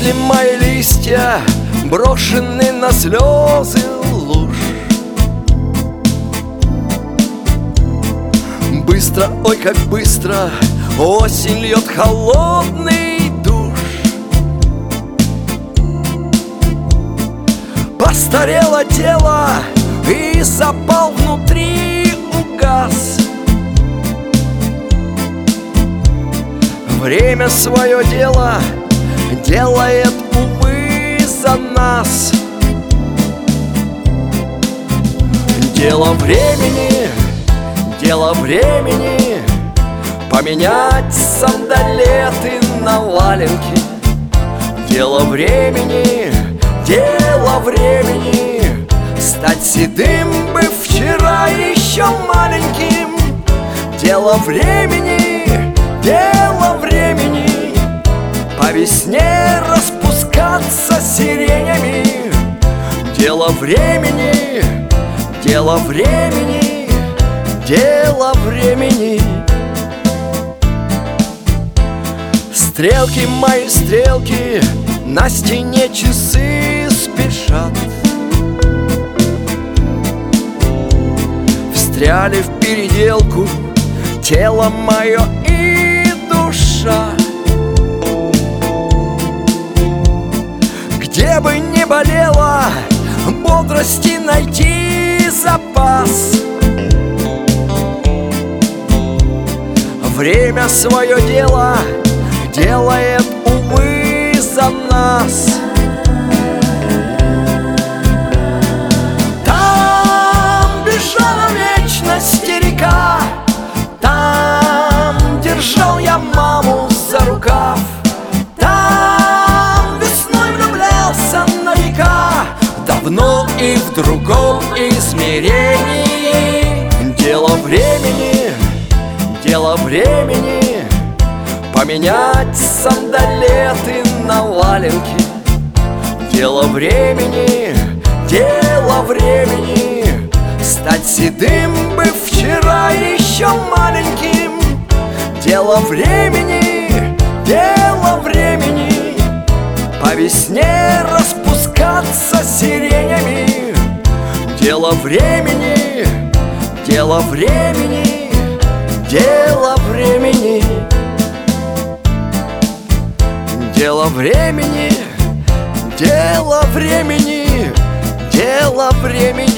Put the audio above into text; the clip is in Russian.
Если мои листья брошены на слезы луж, быстро, ой, как быстро осень льет холодный душ. Постарело тело и запал внутри угас. Время свое дело делает, увы, за нас. Дело времени поменять сандалеты на валенки. Дело времени стать седым бы вчера еще маленьким. Дело времени по весне распускаться сиренями. Дело времени. Стрелки, мои стрелки, на стене часы спешат. Встряли в переделку тело мое и душа. Где бы ни болело, бодрости найти запас. Время свое дело делает, увы, за нас. Там бежала вечность и река, там держал я маму за рукав, там весной влюблялся на века, давно и в другом измерении. Дело времени поменять сандалеты на валенки. Дело времени стать седым бы вчера еще маленьким. Дело времени по весне распускаться сиренями. Дело времени дело времени.